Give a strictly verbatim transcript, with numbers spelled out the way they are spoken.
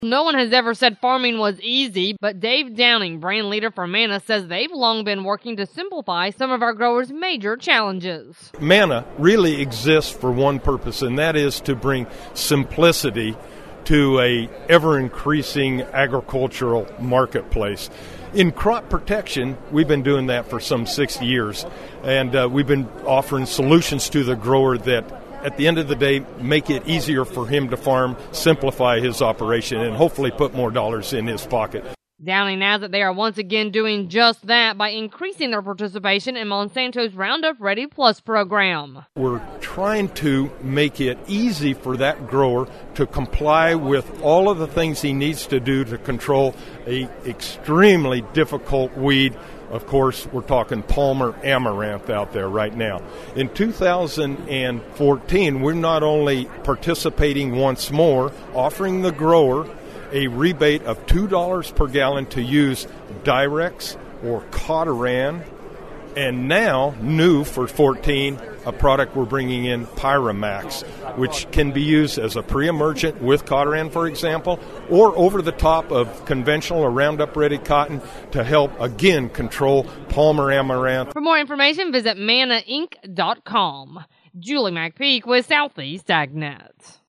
No one has ever said farming was easy, but Dave Downing, brand leader for Manna, says they've long been working to simplify some of our growers' major challenges. Manna really exists for one purpose, and that is to bring simplicity to a ever-increasing agricultural marketplace. In crop protection, we've been doing that for some sixty years, and uh, we've been offering solutions to the grower that at the end of the day, make it easier for him to farm, simplify his operation, and hopefully put more dollars in his pocket. Downing adds that they are once again doing just that by increasing their participation in Monsanto's Roundup Ready Plus program. We're trying to make it easy for that grower to comply with all of the things he needs to do to control a extremely difficult weed. Of course, we're talking Palmer amaranth out there right now. In two thousand fourteen, we're not only participating once more, offering the grower a rebate of two dollars per gallon to use Direx or Cotoran, and now, new for fourteen, a product we're bringing in, Pyramax, which can be used as a pre-emergent with Cotoran, for example, or over the top of conventional or Roundup-ready cotton to help, again, control Palmer amaranth. For more information, visit manna inc dot com. Julie McPeak with Southeast AgNet.